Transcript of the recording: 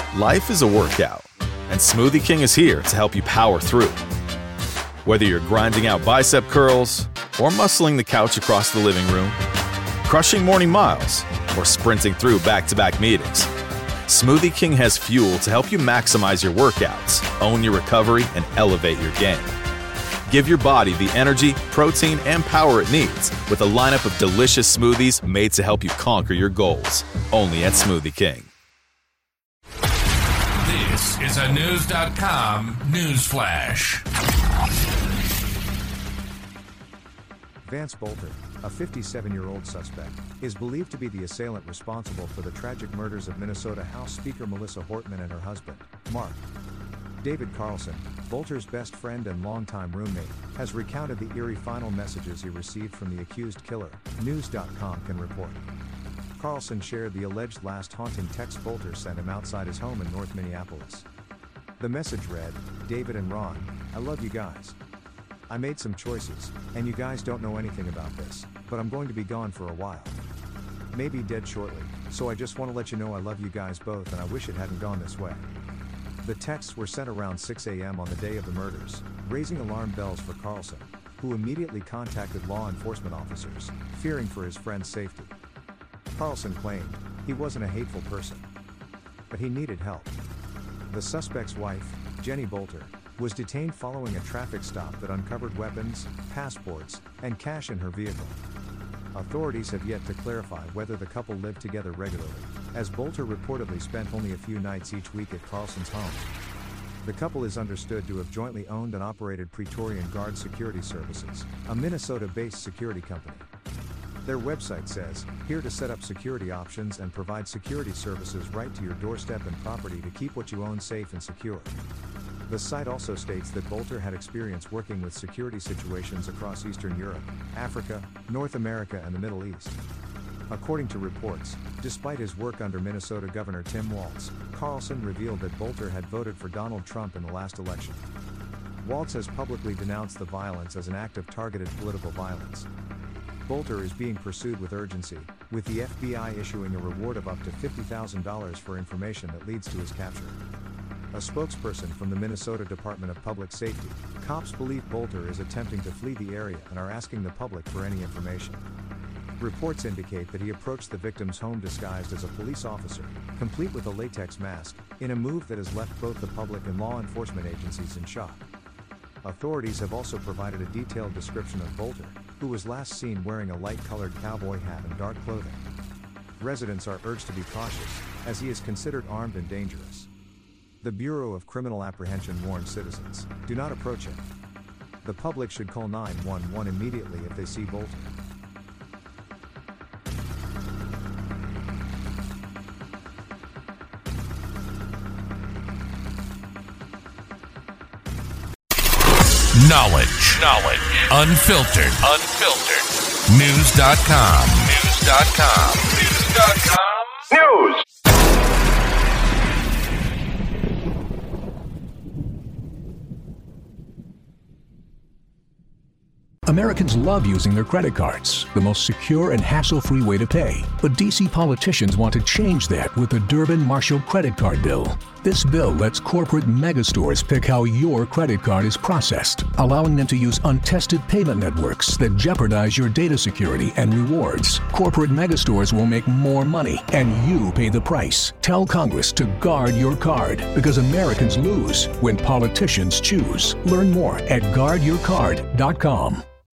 Life is a workout, and Smoothie King is here to help you power through. Whether you're grinding out bicep curls or muscling the couch across the living room, crushing morning miles, or sprinting through back-to-back meetings, Smoothie King has fuel to help you maximize your workouts, own your recovery, and elevate your game. Give your body the energy, protein, and power it needs with a lineup of delicious smoothies made to help you conquer your goals. Only at Smoothie King. This is a News.com news flash. Vance Bolter, a 57-year-old suspect, is believed to be the assailant responsible for the tragic murders of Minnesota House Speaker Melissa Hortman and her husband, Mark. David Carlson, Bolter's best friend and longtime roommate, has recounted the eerie final messages he received from the accused killer, News.com can report. Carlson shared the alleged last haunting text Bolter sent him outside his home in North Minneapolis. The message read, "David and Ron, I love you guys. I made some choices, and you guys don't know anything about this, but I'm going to be gone for a while. Maybe dead shortly, so I just want to let you know I love you guys both and I wish it hadn't gone this way." The texts were sent around 6 a.m. on the day of the murders, raising alarm bells for Carlson, who immediately contacted law enforcement officers, fearing for his friend's safety. Carlson claimed he wasn't a hateful person, but he needed help. The suspect's wife, Jenny Bolter, was detained following a traffic stop that uncovered weapons, passports, and cash in her vehicle. Authorities have yet to clarify whether the couple lived together regularly, as Bolter reportedly spent only a few nights each week at Carlson's home. The couple is understood to have jointly owned and operated Praetorian Guard Security Services, a Minnesota-based security company. Their website says, "Here to set up security options and provide security services right to your doorstep and property to keep what you own safe and secure." The site also states that Bolter had experience working with security situations across Eastern Europe, Africa, North America, and the Middle East. According to reports, despite his work under Minnesota Governor Tim Walz, Carlson revealed that Bolter had voted for Donald Trump in the last election. Walz has publicly denounced the violence as an act of targeted political violence. Bolter is being pursued with urgency, with the FBI issuing a reward of up to $50,000 for information that leads to his capture. A spokesperson from the Minnesota Department of Public Safety, cops believe Bolter is attempting to flee the area and are asking the public for any information. Reports indicate that he approached the victim's home disguised as a police officer, complete with a latex mask, in a move that has left both the public and law enforcement agencies in shock. Authorities have also provided a detailed description of Bolter, who was last seen wearing a light-colored cowboy hat and dark clothing. Residents are urged to be cautious, as he is considered armed and dangerous. The Bureau of Criminal Apprehension warns citizens, do not approach him. The public should call 911 immediately if they see Bolter. Knowledge. Unfiltered. News.com. News. Americans love using their credit cards, the most secure and hassle-free way to pay. But D.C. politicians want to change that with the Durbin-Marshall credit card bill. This bill lets corporate megastores pick how your credit card is processed, allowing them to use untested payment networks that jeopardize your data security and rewards. Corporate megastores will make more money, and you pay the price. Tell Congress to guard your card, because Americans lose when politicians choose. Learn more at guardyourcard.com.